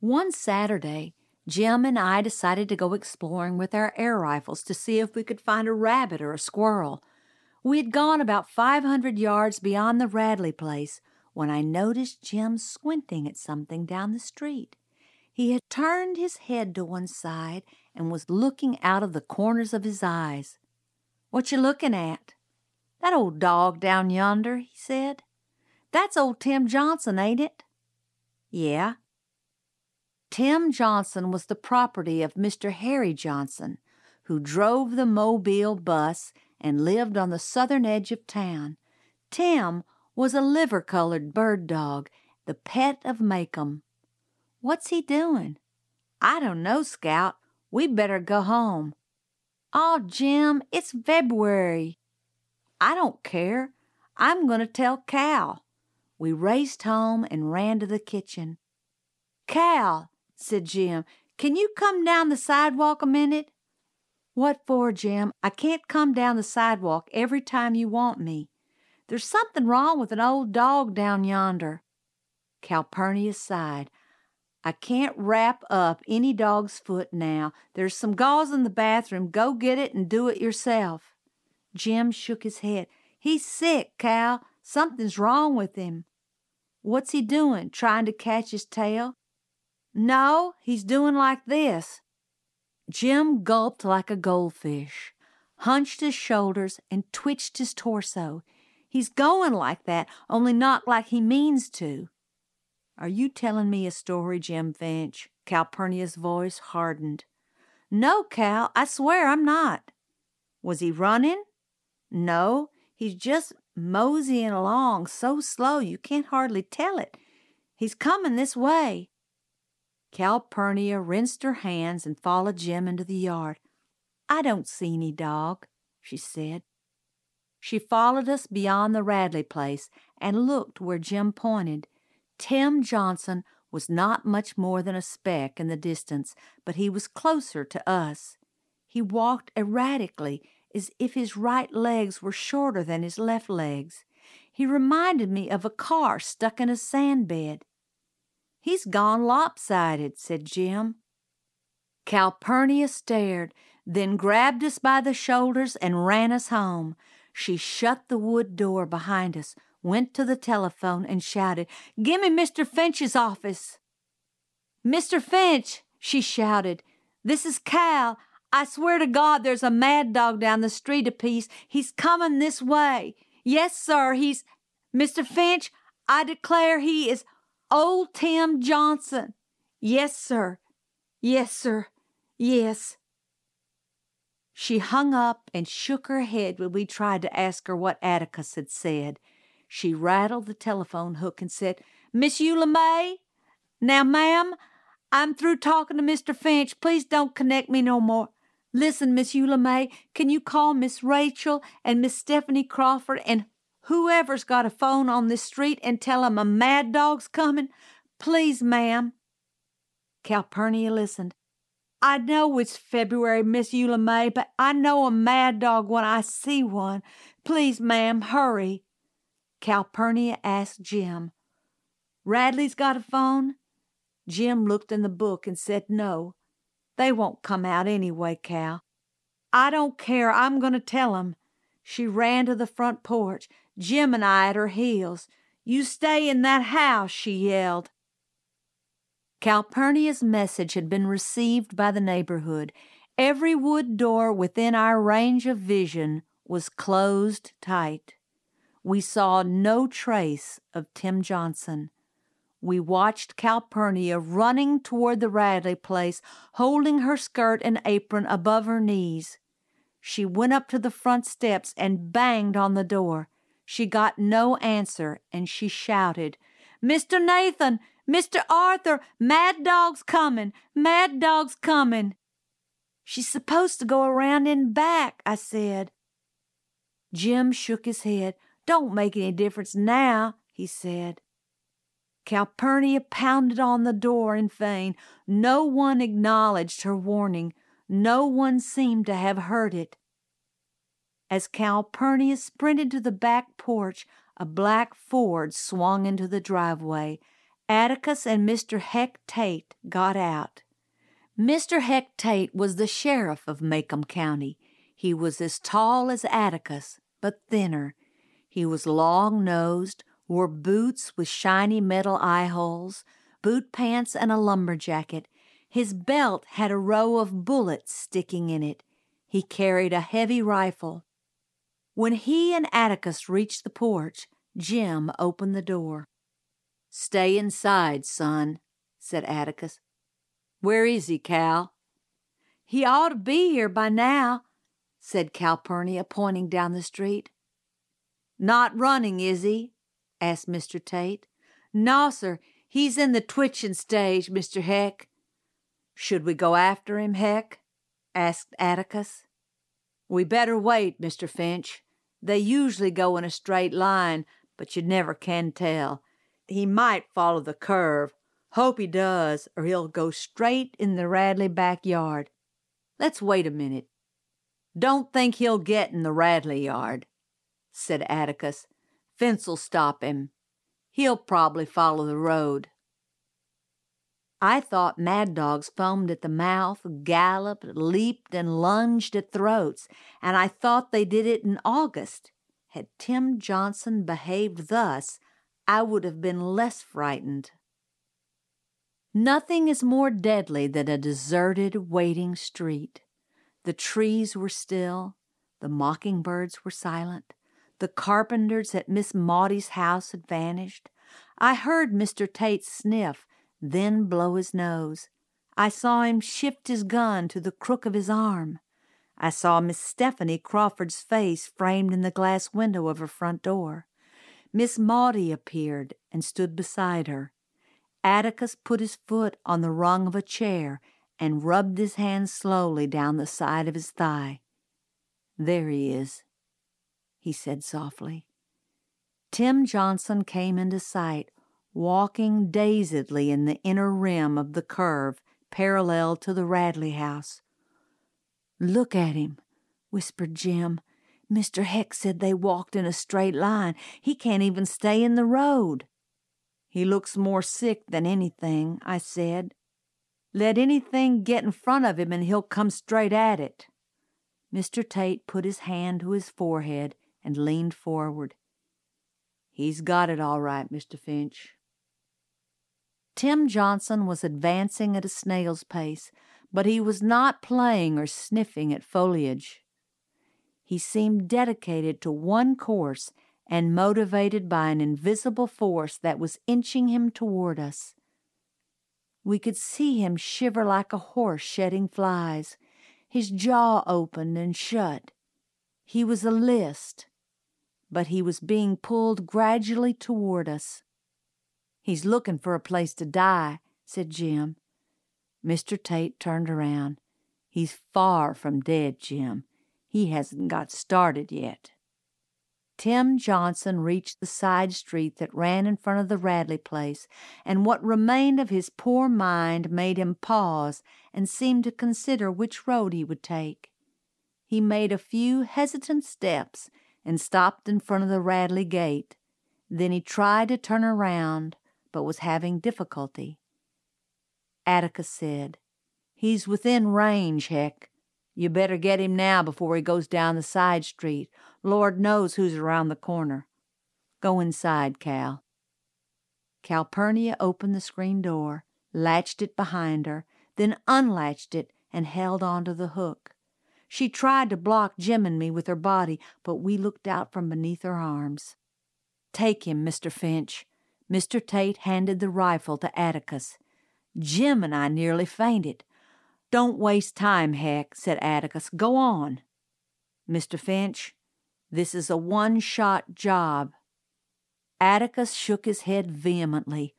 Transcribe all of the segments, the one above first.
One Saturday, Jim and I decided to go exploring with our air rifles to see if we could find a rabbit or a squirrel. We had gone about 500 yards beyond the Radley place when I noticed Jim squinting at something down the street. He had turned his head to one side and was looking out of the corners of his eyes. "What you looking at?" "That old dog down yonder," he said. "That's old Tim Johnson, ain't it?" "Yeah." Tim Johnson was the property of Mr. Harry Johnson, who drove the Mobile bus and lived on the southern edge of town. Tim was a liver-colored bird dog, the pet of Macomb. "What's he doing?" "I don't know, Scout. We'd better go home." "Aw, Jim, it's February." "I don't care. I'm going to tell Cal." We raced home and ran to the kitchen. "Cal," said Jim, "can you come down the sidewalk a minute?" "What for, Jim? I can't come down the sidewalk every time you want me. There's something wrong with an old dog down yonder." Calpurnia sighed. "I can't wrap up any dog's foot now. There's some gauze in the bathroom. Go get it and do it yourself." Jim shook his head. "He's sick, Cal. Something's wrong with him." "What's he doing? Trying to catch his tail?" "No, he's doing like this." Jim gulped like a goldfish, hunched his shoulders, and twitched his torso. "He's going like that, only not like he means to." "Are you telling me a story, Jim Finch?" Calpurnia's voice hardened. "No, Cal, I swear I'm not." "Was he running?" "No, he's just moseying along so slow you can't hardly tell it. He's coming this way." Calpurnia rinsed her hands and followed Jim into the yard. "I don't see any dog," she said. She followed us beyond the Radley place and looked where Jim pointed. Tim Johnson was not much more than a speck in the distance, but he was closer to us. He walked erratically, as if his right legs were shorter than his left legs. He reminded me of a car stuck in a sand bed. "He's gone lopsided," said Jim. Calpurnia stared, then grabbed us by the shoulders and ran us home. She shut the wood door behind us, went to the telephone, and shouted, "Gimme Mr. Finch's office." "Mr. Finch," she shouted, "this is Cal. I swear to God there's a mad dog down the street a piece. He's coming this way. Yes, sir, he's... Mr. Finch, I declare he is old Tim Johnson. Yes, sir. Yes, sir. Yes." She hung up and shook her head when we tried to ask her what Atticus had said. She rattled the telephone hook and said, "Miss Eula May? Now, ma'am, I'm through talking to Mr. Finch. Please don't connect me no more. Listen, Miss Eula May, can you call Miss Rachel and Miss Stephanie Crawford and whoever's got a phone on this street and tell 'em a mad dog's coming? Please, ma'am." Calpurnia listened. "I know it's February, Miss Eula May, but I know a mad dog when I see one. Please, ma'am, hurry." Calpurnia asked Jim, "Radley's got a phone?" Jim looked in the book and said no. "They won't come out anyway, Cal." "I don't care. I'm going to tell 'em." She ran to the front porch, Jim and I at her heels. "You stay in that house," she yelled. Calpurnia's message had been received by the neighborhood. Every wood door within our range of vision was closed tight. We saw no trace of Tim Johnson. We watched Calpurnia running toward the Radley place, holding her skirt and apron above her knees. She went up to the front steps and banged on the door. She got no answer, and she shouted, "Mr. Nathan! Mr. Arthur! Mad dog's coming! Mad dog's coming!" "She's supposed to go around in back," I said. Jim shook his head. "Don't make any difference now," he said. Calpurnia pounded on the door in vain. No one acknowledged her warning. No one seemed to have heard it. As Calpurnia sprinted to the back porch, a black Ford swung into the driveway. Atticus and Mr. Heck Tate got out. Mr. Heck Tate was the sheriff of Macomb County. He was as tall as Atticus, but thinner. He was long-nosed, wore boots with shiny metal eye-holes, boot pants, and a lumber jacket. His belt had a row of bullets sticking in it. He carried a heavy rifle. When he and Atticus reached the porch, Jim opened the door. "Stay inside, son," said Atticus. "Where is he, Cal?" "He ought to be here by now," said Calpurnia, pointing down the street. "Not running, is he?" asked Mr. Tate. "No, sir. He's in the twitching stage, Mr. Heck." "Should we go after him, Heck?" asked Atticus. "We better wait, Mr. Finch. They usually go in a straight line, but you never can tell. He might follow the curve. Hope he does, or he'll go straight in the Radley backyard. Let's wait a minute." "Don't think he'll get in the Radley yard," said Atticus. "Fence'll stop him. He'll probably follow the road." I thought mad dogs foamed at the mouth, galloped, leaped, and lunged at throats, and I thought they did it in August. Had Tim Johnson behaved thus, I would have been less frightened. Nothing is more deadly than a deserted, waiting street. The trees were still, the mockingbirds were silent, the carpenters at Miss Maudie's house had vanished. I heard Mr. Tate sniff, then blow his nose. I saw him shift his gun to the crook of his arm. I saw Miss Stephanie Crawford's face framed in the glass window of her front door. Miss Maudie appeared and stood beside her. Atticus put his foot on the rung of a chair and rubbed his hand slowly down the side of his thigh. "There he is," he said softly. Tim Johnson came into sight, walking dazedly in the inner rim of the curve parallel to the Radley house. "Look at him," whispered Jim. "Mr. Heck said they walked in a straight line. He can't even stay in the road." "He looks more sick than anything," I said. "Let anything get in front of him and he'll come straight at it." Mr. Tate put his hand to his forehead and leaned forward. "He's got it all right, Mr. Finch." Tim Johnson was advancing at a snail's pace, but he was not playing or sniffing at foliage. He seemed dedicated to one course and motivated by an invisible force that was inching him toward us. We could see him shiver like a horse shedding flies. His jaw opened and shut. He was a list, but he was being pulled gradually toward us. "He's looking for a place to die," said Jim. Mr. Tate turned around. "He's far from dead, Jim. He hasn't got started yet." Tim Johnson reached the side street that ran in front of the Radley place, and what remained of his poor mind made him pause and seem to consider which road he would take. He made a few hesitant steps and stopped in front of the Radley gate. Then he tried to turn around, but was having difficulty. Atticus said, "He's within range, Heck. You better get him now before he goes down the side street. Lord knows who's around the corner. Go inside, Cal." Calpurnia opened the screen door, latched it behind her, then unlatched it and held onto the hook. She tried to block Jim and me with her body, but we looked out from beneath her arms. "Take him, Mr. Finch." Mr. Tate handed the rifle to Atticus. Jim and I nearly fainted. "Don't waste time, Heck," said Atticus. "Go on." "Mr. Finch, this is a one-shot job." Atticus shook his head vehemently.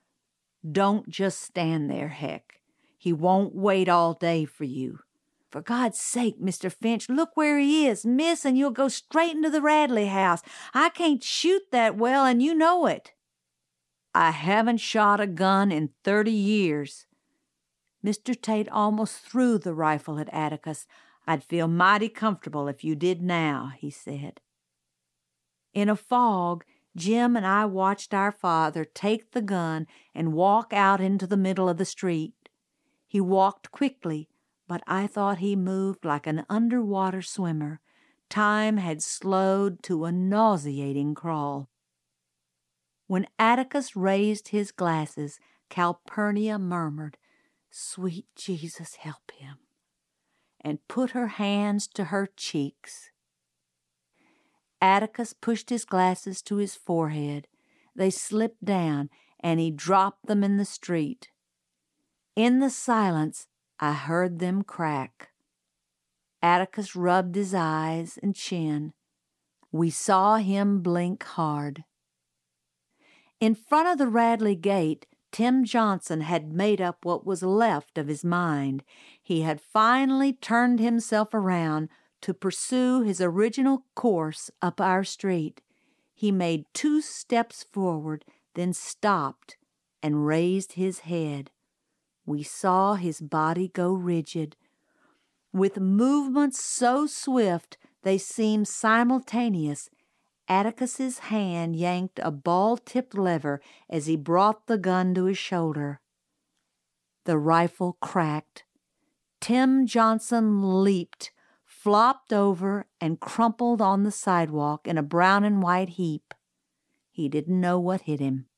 "Don't just stand there, Heck. He won't wait all day for you. For God's sake, Mr. Finch, look where he is. Miss, and you'll go straight into the Radley house. I can't shoot that well, and you know it." "I haven't shot a gun in 30 years. Mr. Tate almost threw the rifle at Atticus. "I'd feel mighty comfortable if you did now," he said. In a fog, Jim and I watched our father take the gun and walk out into the middle of the street. He walked quickly, but I thought he moved like an underwater swimmer. Time had slowed to a nauseating crawl. When Atticus raised his glasses, Calpurnia murmured, "Sweet Jesus, help him," and put her hands to her cheeks. Atticus pushed his glasses to his forehead. They slipped down, and he dropped them in the street. In the silence, I heard them crack. Atticus rubbed his eyes and chin. We saw him blink hard. In front of the Radley gate, Tim Johnson had made up what was left of his mind. He had finally turned himself around to pursue his original course up our street. He made 2 steps forward, then stopped and raised his head. We saw his body go rigid. With movements so swift they seemed simultaneous, Atticus's hand yanked a ball-tipped lever as he brought the gun to his shoulder. The rifle cracked. Tim Johnson leaped, flopped over, and crumpled on the sidewalk in a brown and white heap. He didn't know what hit him.